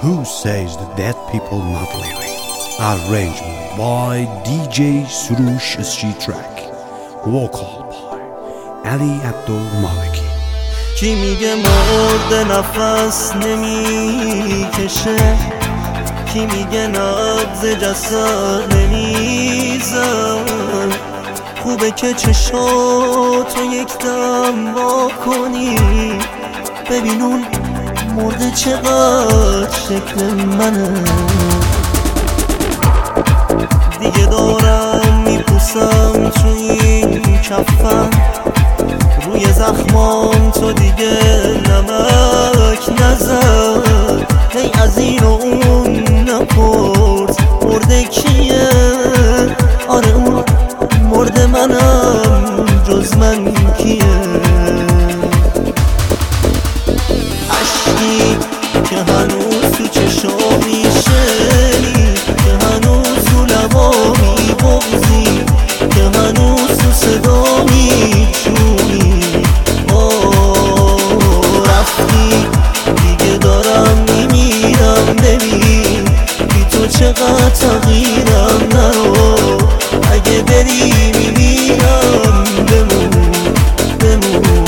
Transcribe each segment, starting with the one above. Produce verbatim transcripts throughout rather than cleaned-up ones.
Who says the dead people not living? Arrangement by دی جی سروش Street Track. Vocal by علی عبدالمالکی. کی میگه مرده نفس نمیکشه؟ کی میگه نبض جسد نمیزن؟ خوبه که چشاتو یک دم وا کنی، ببین اون مرده چقدر شکل منه. دیگه دارم میپوسم تو این کفن، روی زخمام تو دیگه نمک نزن. هی از این و اون نپرس مرده کیه، آره اون مرده منم، جز من کیه؟ عشقی که هنوز تو چشام میشنی، که هنوز تو لبا میبغزی، که هنوز تو صدا میچونی. آه رفتی دیگه دارم میمیرم، ببین بی تو چقدر تغییرم. نرو اگه بری میمیرم، بمون بمون.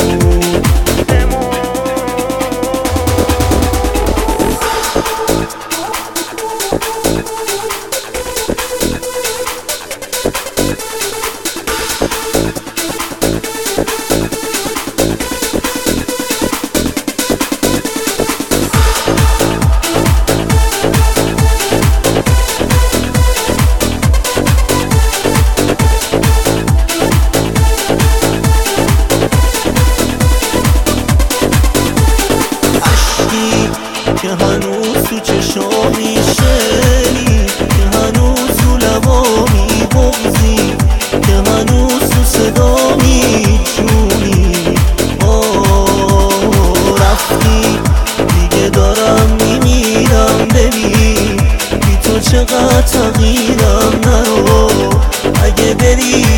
که هنوز تو چشام میشنی، که هنوز تو لبا میبغزی، که هنوز تو صدا میچونی. آه رفتی دیگه دارم میمیرم، ببین بی تو چقدر تغییرم. نرو اگه بری